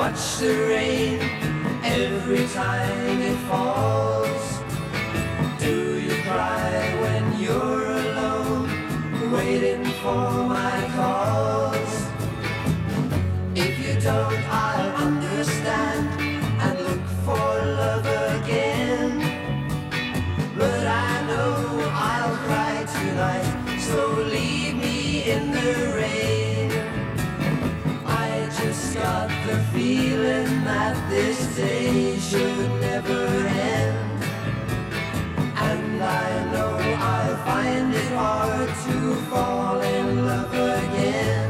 watch the rain every time it falls? Do you cry when you're alone, waiting for my calls? If you don't, I'll understand and look for love again. But I know I'll cry tonight, so leave me in the rain. I just got the feeling that this day should never end. And I know I'll find it hard to fall in love again.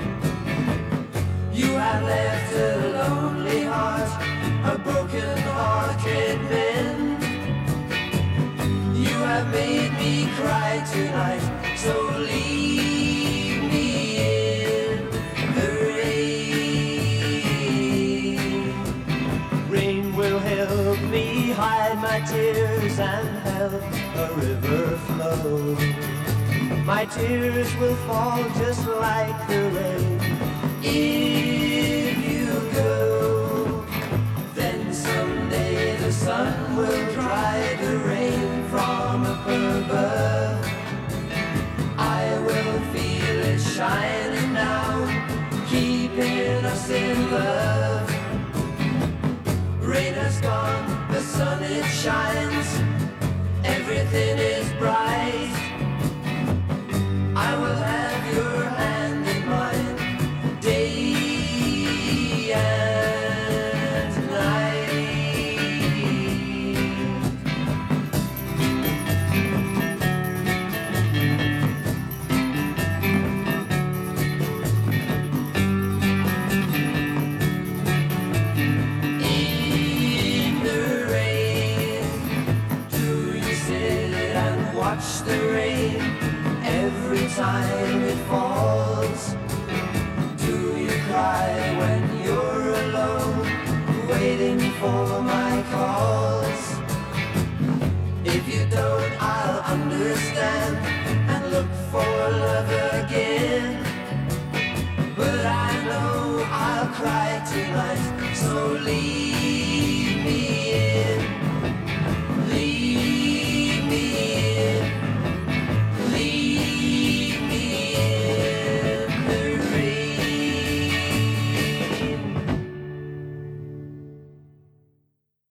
You have left a lonely heart, a broken-hearted man. You have made me cry tonight, so leave me in the rain. Rain will help me hide my tears and help a river flow. My tears will fall just like the rain. If you go, then someday the sun will dry the rain from up above. I will feel it shining down, keeping us in love. Rain has gone, the sun it shines, everything is bright. I will have your hand in mine, day and night. In the rain, do you sit and watch the rain every time it falls? Do you cry when you're alone, waiting for my call?